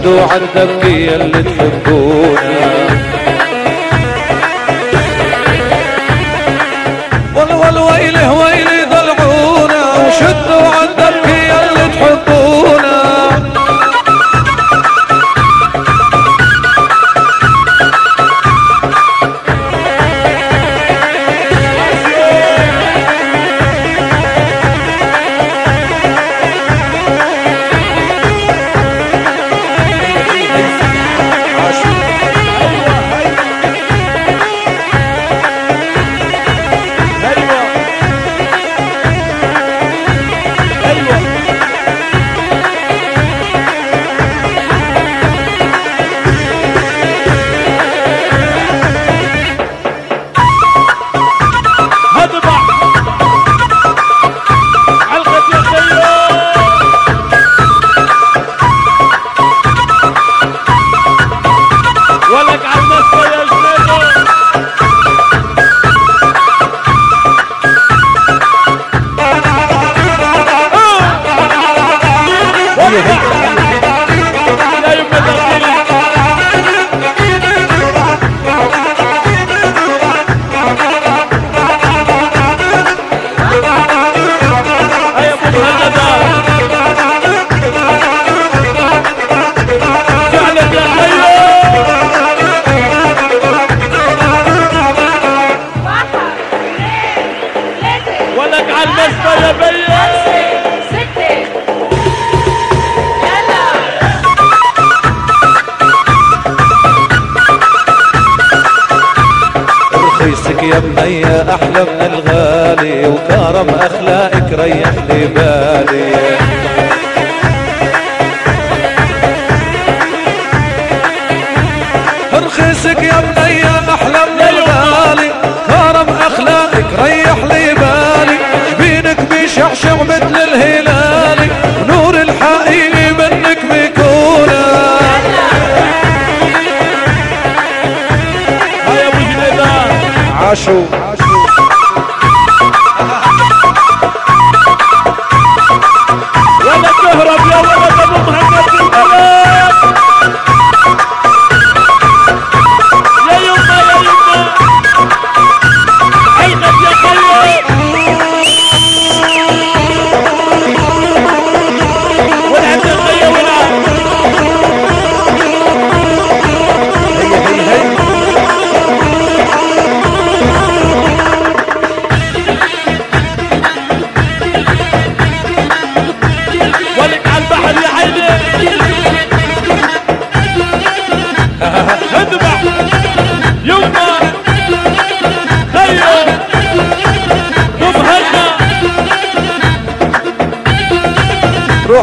وشدوا عالدبكية اللي تحبونا. والويله ويلي ضلعونا وشدوا عالدبكية اللي تحبونا. يا بنية أحلى من الغالي وكرم أخلاقك ريح لي بالي. رخيصك يا بنية أحلى من الغالي كرم أخلاقك ريح لي بالي. جبينك بيشعشع مثل الهلالي ونور الحقيقي منك بيكون. عاشو ولا تهرب يا ولد ابو محمد في البلد. يا يما يا يما عينك يا خير ولعت الخير ولعت. روح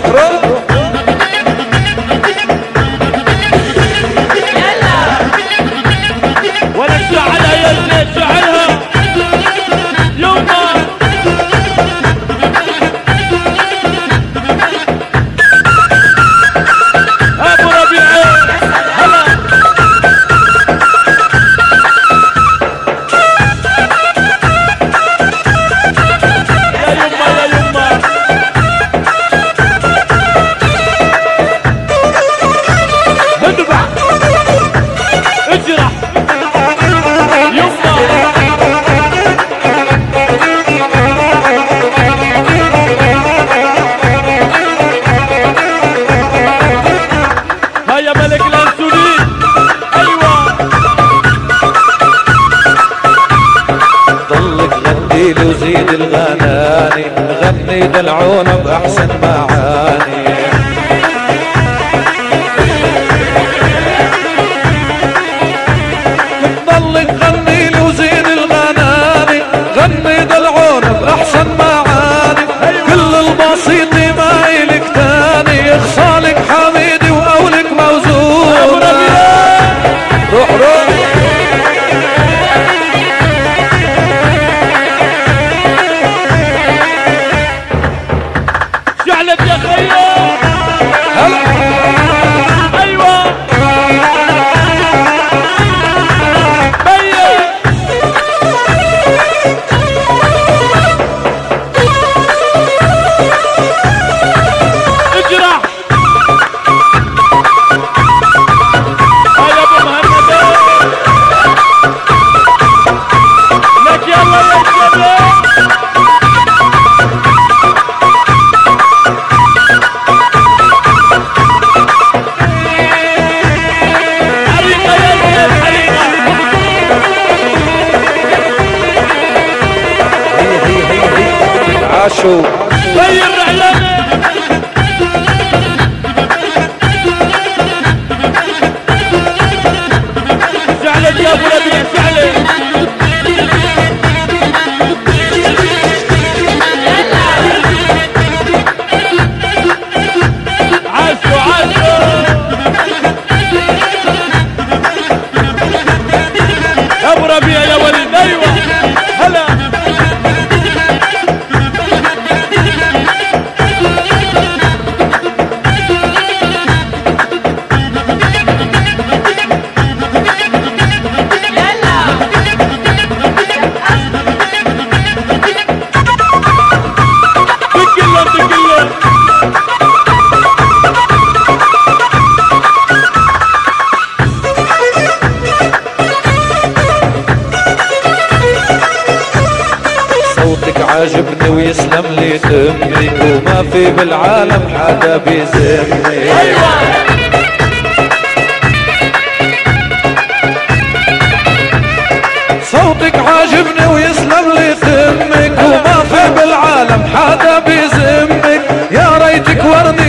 يلا ولا تشعلها يا زين شعلها يوما. ابو ربيعين هلا يا يما يا يما. وزيد الغناني نغني دلعونا بأحسن معاني. تضلك غني لي وزيد الغناني غني دلعونا بأحسن معاني. كل البسيط ما إلك تاني يخصالك حميدي وأولك موزون. روح روح شعلت يا عاشو غير رحلاني شعلة يا ابو ربيع شعلة عاشو عاشو يا ابو ربيع يا ولد ايوه هلا عاجبني ويسلم لي دمي وما في بالعالم حدا بيزمني ايوه صوتك عاجبني ويسلم لي دمك وما في بالعالم حدا بيزمك يا ريتك ورني